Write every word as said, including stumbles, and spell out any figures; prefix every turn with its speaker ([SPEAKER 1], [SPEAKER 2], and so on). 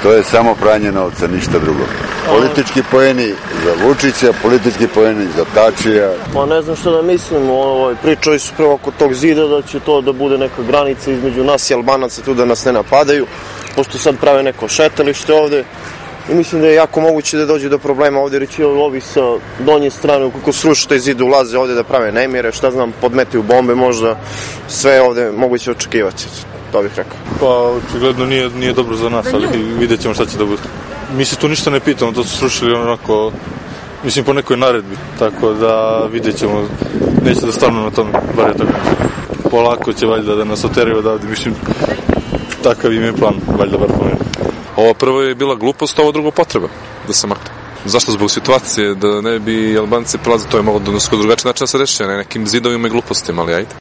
[SPEAKER 1] To je samo pranje novca, ništa drugo. Politički poeni za Vučića, politički poeni za Tačija.
[SPEAKER 2] Pa ne znam što da mislim, ovaj, pričali su prvo oko tog zida da će to da bude neka granica između nas i Albanaca, tu da nas ne napadaju, pošto sad prave neko šetalište ovde. I mislim da je jako moguće da dođe do problema ovde, jer će ovi sa donje strane, ukoliko sruši taj zid, ulaze ovde da prave nemire, šta znam, podmetuju bombe, možda sve ovde moguće očekivati. To bih rekao.
[SPEAKER 3] Pa, očigledno nije, nije dobro za nas, ali vidjet ćemo šta će da bude. Mi se tu ništa ne pitamo, to su srušili onako, mislim, po nekoj naredbi, tako da vidjet ćemo, neće da stanu na tome, bar je tako. Polako će valjda da nas oteraju odavde, mislim, takav im je plan, valjda bar po meni.
[SPEAKER 4] Ovo prvo je bila glupost, ovo drugo potreba da se makne. Zašto? Zbog situacije, da ne bi Albanci prelazi, to je moglo da nas kod drugačiji način da se reši, ne nekim zidovima i glupostima, ali ajde.